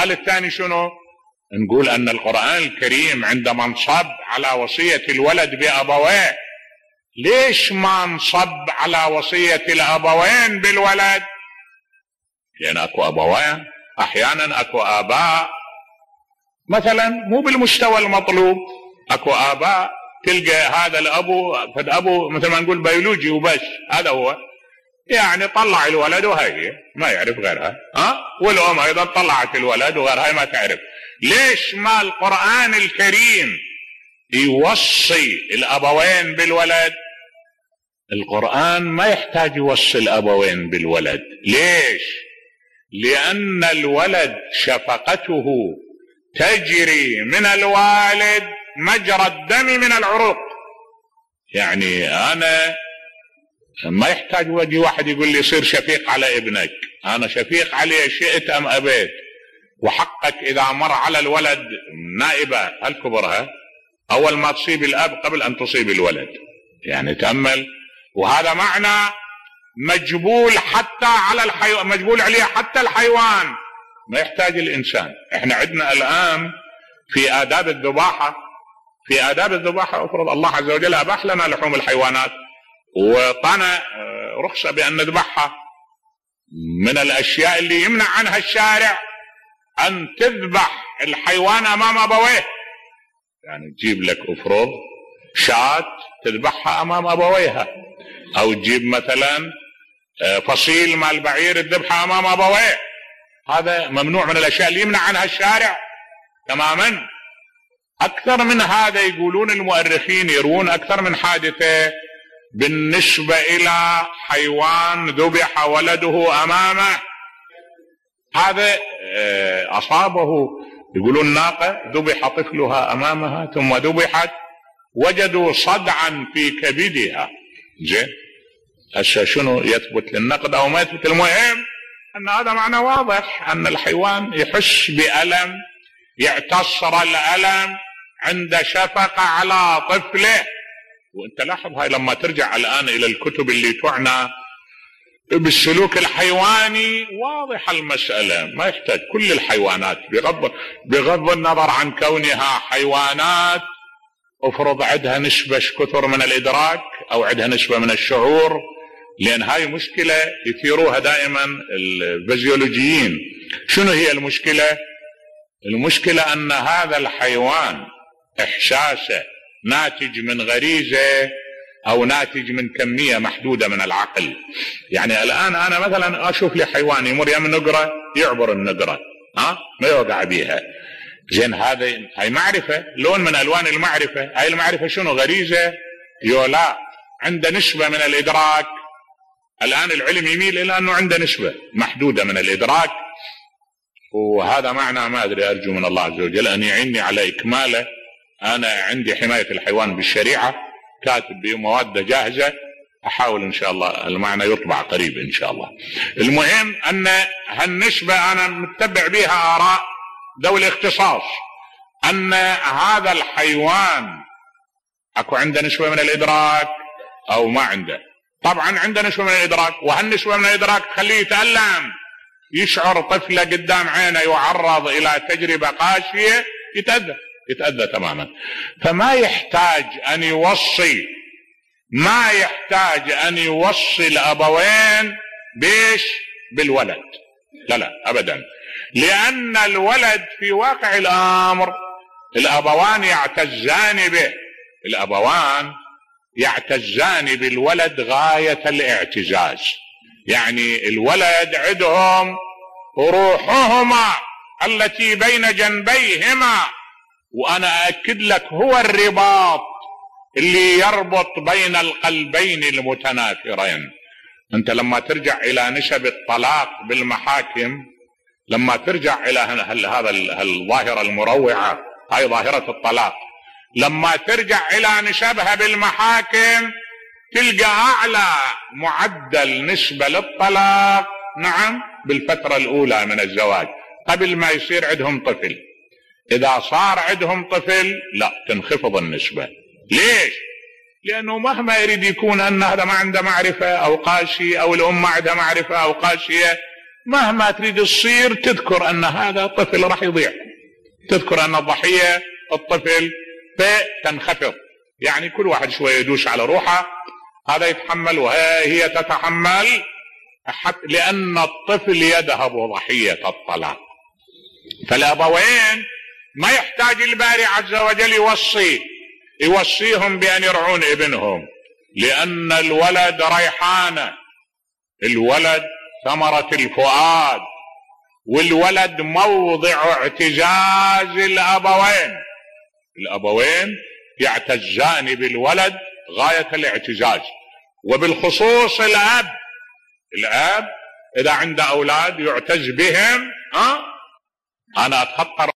السؤال الثاني شنو؟ نقول أن القرآن الكريم عندما انصب على وصية الولد بأبويه، ليش ما انصب على وصية الأبوين بالولد؟ لأن أكو أبوين، أحيانا أكو آباء مثلا مو بالمستوى المطلوب، أكو آباء تلقى هذا الأبو مثل ما نقول بيولوجي وبس، هذا هو يعني طلع الولد وهي ما يعرف غيرها، والأم أيضا طلعت الولد وغيرها ما تعرف. ليش ما القرآن الكريم يوصي الأبوين بالولد؟ القرآن ما يحتاج يوصي الأبوين بالولد. ليش؟ لأن الولد شفقته تجري من الوالد مجرى الدم من العروق. يعني أنا ما يحتاج وجه واحد يقول لي صير شفيق على ابنك، أنا شفيق عليه شئت أم أبيت، وحقك إذا مر على الولد نائبة الكبرها أول ما تصيب الأب قبل أن تصيب الولد. يعني تأمل، وهذا معنى مجبول حتى على الحيوان، مجبول عليه حتى الحيوان، ما يحتاج الإنسان. احنا عندنا الآن في آداب الذباحة، افرض الله عز وجل أباح لنا لحوم الحيوانات وطانا رخصة بأن نذبحها، من الأشياء اللي يمنع عنها الشارع أن تذبح الحيوان أمام أبويه. يعني تجيب لك افرض شاة تذبحها أمام أبويها، أو تجيب مثلا فصيل مال بعير تذبحها أمام أبويه، هذا ممنوع من الأشياء اللي يمنع عنها الشارع تماما. أكثر من هذا يقولون المؤرخين يروون أكثر من حادثة بالنسبة إلى حيوان ذبح ولده أمامه، هذا أصابه، يقولون ناقة ذبح طفلها أمامها ثم ذبحت وجدوا صدعا في كبدها. زين، هسه شنو يثبت للنقد أو ما يثبت؟ المهم أن هذا معنى واضح أن الحيوان يحس بألم، يعتصر الألم عند شفقة على طفله. وانت لاحظ هاي لما ترجع الآن إلى الكتب اللي تعنى بالسلوك الحيواني واضح المسألة، ما يحتاج كل الحيوانات بغض النظر عن كونها حيوانات افرض عندها نسبة كثر من الإدراك أو عندها نسبة من الشعور، لأن هاي مشكلة يثيروها دائما الفيزيولوجيين. شنو هي المشكلة؟ المشكلة أن هذا الحيوان إحساسه ناتج من غريزة أو ناتج من كمية محدودة من العقل. يعني الآن أنا مثلا أشوف لي حيوان يمر يم النقرة يعبر النقرة ما يوقع بيها، زين هاي معرفة، لون من ألوان المعرفة. هاي المعرفة شنو؟ غريزة يولا عنده نسبة من الإدراك. الآن العلم يميل إلى أنه عنده نسبة محدودة من الإدراك، وهذا معنى ما أدري، أرجو من الله عز وجل أن يعيني على إكماله. أنا عندي حماية الحيوان بالشريعة، كاتب بمواد جاهزة، أحاول إن شاء الله المعنى يطبع قريب إن شاء الله. المهم أن هالنسبة أنا متبع بها آراء ذوي الاختصاص، أن هذا الحيوان أكو عنده نسبة من الإدراك أو ما عنده. طبعا عنده نسبة من الإدراك، وهالنسبة من الإدراك تخليه يتألم، يشعر طفله قدام عينه يعرض إلى تجربة قاسية، يتأذى تماما. فما يحتاج أن يوصي الأبوين بالولد، لا أبدا، لأن الولد في واقع الأمر الأبوان يعتزان بالولد غاية الاعتزاز. يعني الولد عندهم روحهما التي بين جنبيهما، وأنا أكد لك هو الرباط اللي يربط بين القلبين المتنافرين. أنت لما ترجع إلى نسب الطلاق بالمحاكم، لما ترجع إلى هذا الظاهرة المروعة، هاي ظاهرة الطلاق، لما ترجع إلى نسبها بالمحاكم تلقى أعلى معدل نسبة للطلاق نعم بالفترة الأولى من الزواج قبل ما يصير عندهم طفل. إذا صار عندهم طفل لا، تنخفض النسبة. ليش؟ لأنه مهما يريد يكون أن هذا ما عنده معرفة أو قاسي، أو الأم ما عندها معرفة أو قاسية، مهما تريد تصير تذكر أن هذا الطفل راح يضيع، تذكر أن الضحية الطفل، فتنخفض. يعني كل واحد شوية يدوش على روحه، هذا يتحمل وهي تتحمل، لأن الطفل يذهب ضحية الطلاق. فالأبوين ما يحتاج الباري عز وجل يوصيهم بأن يرعون ابنهم، لأن الولد ريحانة، الولد ثمرة الفؤاد، والولد موضع اعتزاز الأبوين. الأبوين يعتزان بالولد غاية الاعتزاز، وبالخصوص الأب إذا عنده أولاد يعتز بهم. أنا أتخطر